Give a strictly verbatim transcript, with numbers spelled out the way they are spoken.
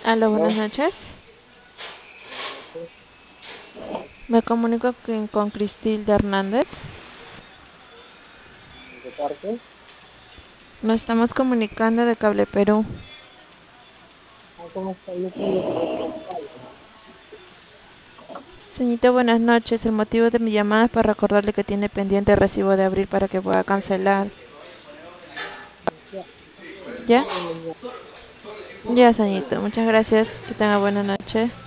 Aló, buenas No, noches. no, Me comunico con, con Cristilda Hernández. de parte. Nos estamos comunicando de Cable Perú. Ah, ¿cómo está? Yo soy el responsable. Señorita, buenas noches. El motivo de mi llamada es para recordarle que tiene pendiente el recibo de abril para que pueda cancelar. Ya, ¿Ya? págame ya. Ya, señorita. Muchas gracias. Que tenga buena noche.